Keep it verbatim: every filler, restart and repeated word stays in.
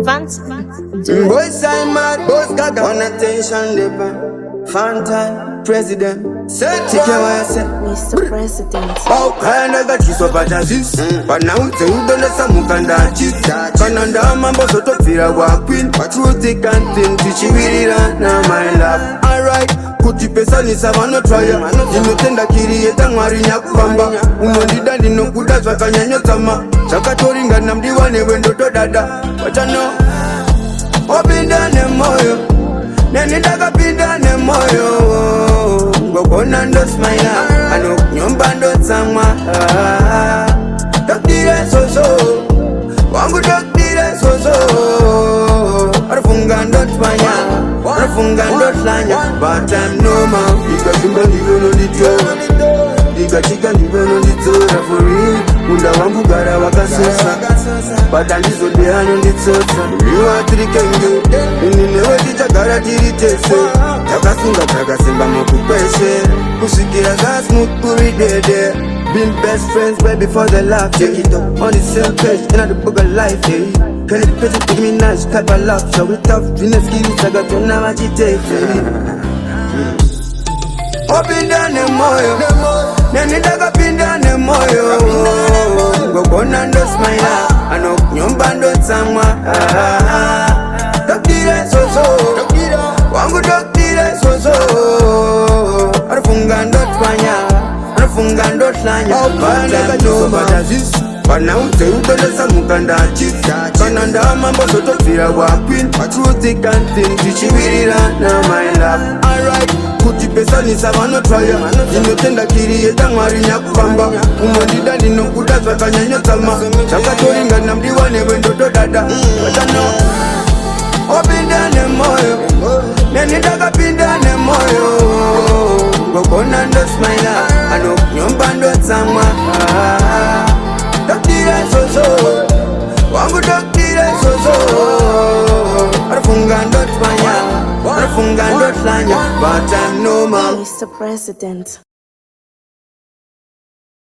Fans, boys I'm mad, boys got one attention depend. Fanta, president, set it your say. Mister President. Oh, kind of got you so bad as this. But now it's a udon as some mukanda cheat. Kananda mambo so to feel a queen. Truth they can't think, teach you really don't know my love. Alright. Kuti pesa ni savano traya Inotenda kiri eta ngwari nyakupamba Unondida nino kudazwa kanyanyo tama Chakatoringa na mdiwane wendo to dada Wachano Opinda ne moyo Nenidaka pinda ne moyo Ngokona ndo smaila Ano nyomba ndo tsamwa Tokdire soso Wangu tokdire soso Arfunga ndo tmanya Arfunga ndo tlanya But I'm no man Diga kimba ligo no dito Diga chika ligo no dito For real Munda wangu gara wakasosa But I'm just the hand on the sofa You are tricking Ninewe dicha gara tiritese Chakasunga chakasimba mokupese Kusikia za smooth kuri dede Been best friends way before they laugh. Check it up on the same page in the book of life, eh? Can it put it to me nice type of love? Shall we tough? Dreamers skills I got to now agitate, eh? Up in down the moyo Nene daga pinda ne moyo Gokona ndo smile Ano nyomba ndo tsamwa Tokdire soso Wangu tokdire soso Arfunga ndo twanya Arfunga ndo tlanya Banda no badazis Bana ute ubeleza mukanda chit Kananda mambo soto fira wa queen Truth they can't think Tichi wirira na my love Alright Kuti pesa ni savano traya Inotenda kiri eta ngwari nyakupamba Umondida nino kudazwa kanyanyo tama Chakatoringa na mdiwane wendo to dada Wachano Opinda ne moyo Nenidaka pinda ne moyo Gokona ndo smaila Ano nyomba ndo tsamwa Tokdire soso Wangu tokdire soso Arfunga ndo twanya Arfunga ndo tlanya But I'm no man Mister President.